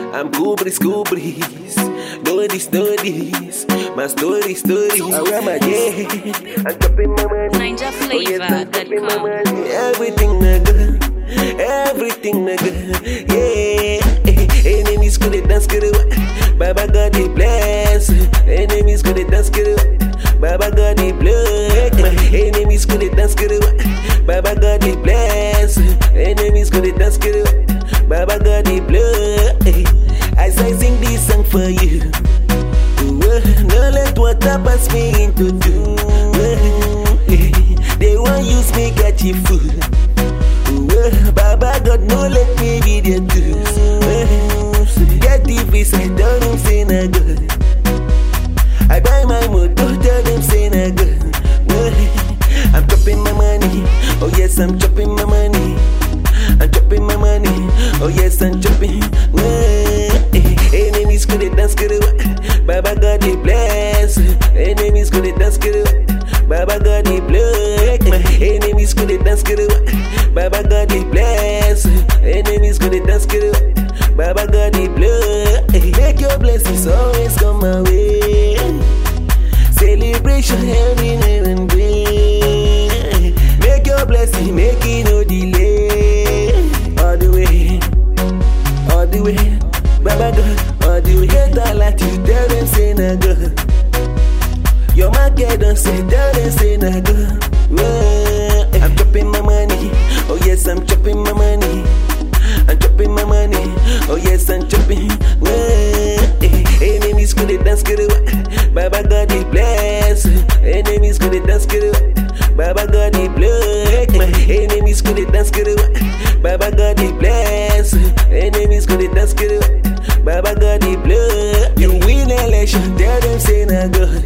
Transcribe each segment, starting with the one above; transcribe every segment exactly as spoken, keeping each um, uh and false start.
I'm cool breeze, cool breeze. Know this, know this. My story, story. I wear my day. I'm dropping my money. Ninja Flavor dot com. Everything nigga. Everything nigga. Yeah. Enemies could dance good. Baba God they bless. Enemies could dance good. Baba God they bless. Enemies could dance good. Baba God they bless. Enemies could dance good. Baba God they bless. As I sing this song for you, no let water pass me into two. They won't use me catch you fool. Baba God no let me be the too. Get the visa, tell them say na good. I buy my motor, tell them say na good. I'm chopping my money, oh yes I'm chopping my money. I'm chopping my money, oh yes I'm chopping. Enemies could dance good. Baba God they bless. Enemies could dance good. Baba God they bless. Enemies could dance good. Baba God they bless. Enemies could dance good. Baba God they bless. Make your blessings always come my way. Celebration every night and day. Make your blessing, make it no delay. All the way, all the way. Baba God, all the way. Hate all like you, tell them say na good. Your market don't say, tell them say na good. I'm chopping my money, oh yes I'm chopping my money. I'm chopping my money, oh yes I'm chopping. Enemies could dance good. Baba God they bless. Enemies could dance good. Baba God they bless. Enemies could dance good. Baba God they bless. Enemies could dance good. Baba God they bless. You win election, tell them say na good.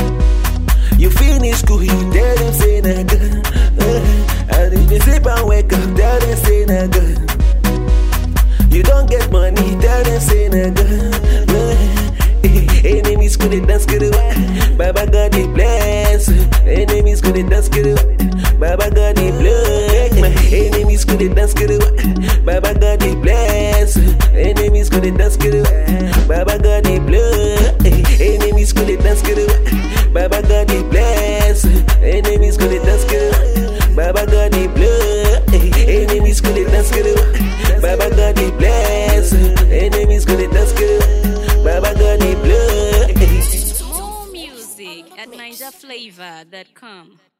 You finish school, you tell them say na good. And if you sleep and wake up, tell them say na good. You don't get money, tell them say na good. Enemies could dance good. Baba God they bless. Enemies could dance good. Baba God they bless. Enemies could dance good. Baba God they bless. Enemies could dance good. Baba God they bless. Enemies could dance good. Baba God they bless. Enemies could dance good. Baba God they bless. Enemies could dance good. Baba God they bless. Enemies could dance good. Baba God they bless. More music at Ninja Flavor dot com.